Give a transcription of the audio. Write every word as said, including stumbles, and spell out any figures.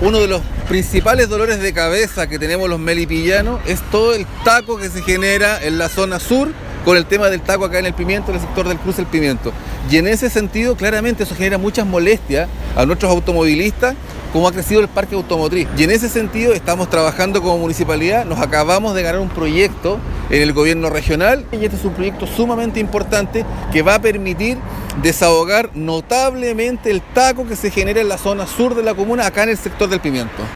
Uno de los principales dolores de cabeza que tenemos los melipillanos es todo el taco que se genera en la zona sur con el tema del taco acá en el Pimiento, en el sector del Cruce del Pimiento. Y en ese sentido, claramente eso genera muchas molestias a nuestros automovilistas, como ha crecido el parque automotriz. Y en ese sentido estamos trabajando como municipalidad, nos acabamos de ganar un proyecto en el gobierno regional y este es un proyecto sumamente importante que va a permitir desahogar notablemente el taco que se genera en la zona sur de la comuna, acá en el sector del Pimiento.